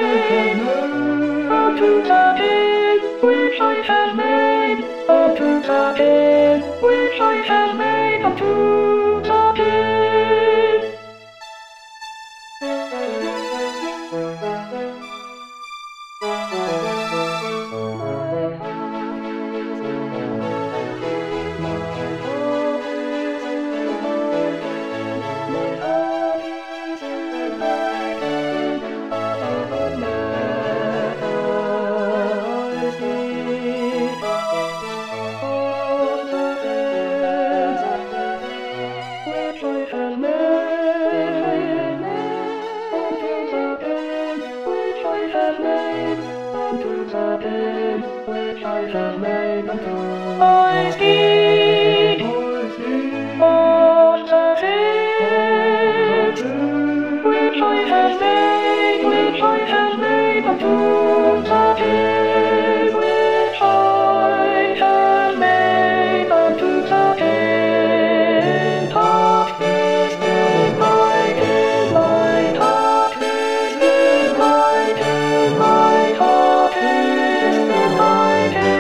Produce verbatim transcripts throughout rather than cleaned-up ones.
unto the end which I have made, unto the end which I have made, unto the end. I see on the field which I have made, which I have made unto the end, which I have made unto the end. Heart is delighted, my heart is delighted, my heart is delighted.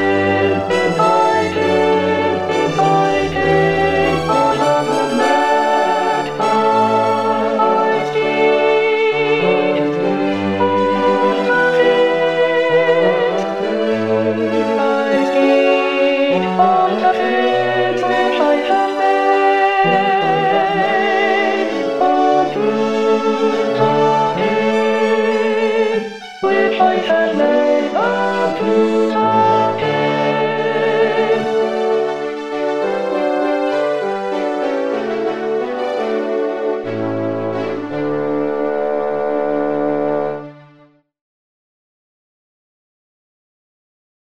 Which I have made unto